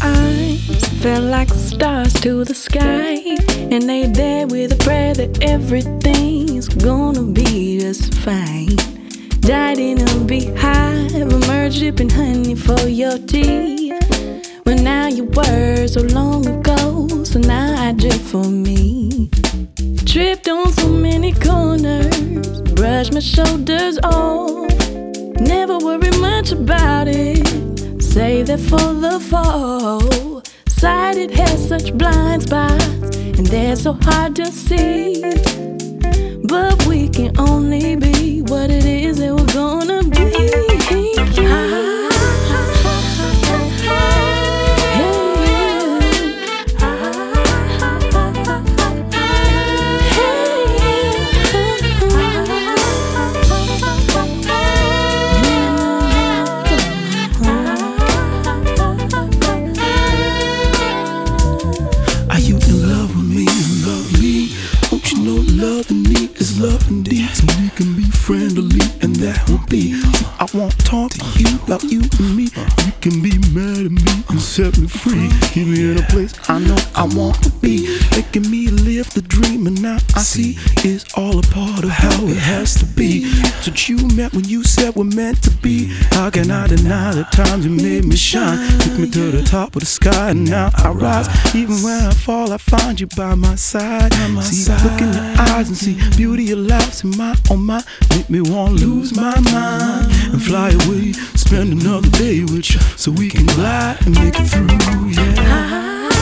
eyes felt like stars to the sky, and they there with a prayer that everything's gonna be just fine. Died in a beehive, emerged dripping honey for your tea. Well, now you were so long ago, so now I drip for me. Tripped on so many corners, brushed my shoulders off. Never worry much about it, save that for the fall. Sighted has such blind spots, and they're so hard to see. But we can only be what it is that we're gonna be. Are you in love with me? Love me? Don't you know love and me is love indeed? So we can be friendly, and that will be. I won't talk to you about you and me. You can be mad at me and set me free. Keep me in a place I know I want to be, making me live the dream, and now I see it's all a part of how it has to be. That's what you meant when you said we're meant to be. How can I deny the times you made me shine? Took me to the top of the sky, and now I rise. Even when I fall, I find you by my side. See, look in your eyes and see beauty alive. See my, oh my, make me wanna lose my mind and fly away, spend another day with you, so we can glide and make it through, yeah.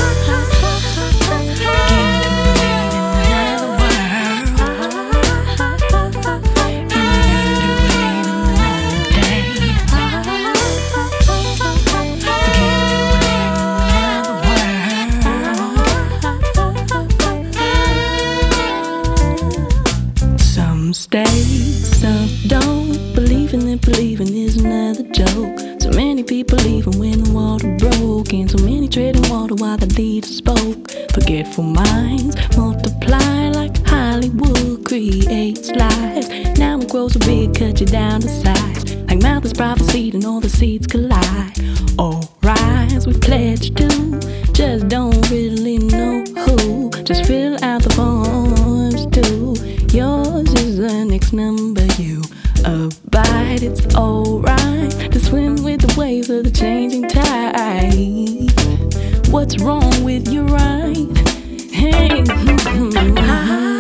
Some stay, some don't. Believing is another joke. So many people leaving when the water broke, and so many treading water while the leader spoke. Forgetful minds multiply like Hollywood creates lies. Now it grows so big, cut you down to size. Like mouth is prophesied and all the seeds collide. Oh, rise, we pledge to. Just don't really know who. Just fill out the forms too. Yours is the next number, you abide, it's alright to swim with the waves of the changing tide. What's wrong with your right? Hey,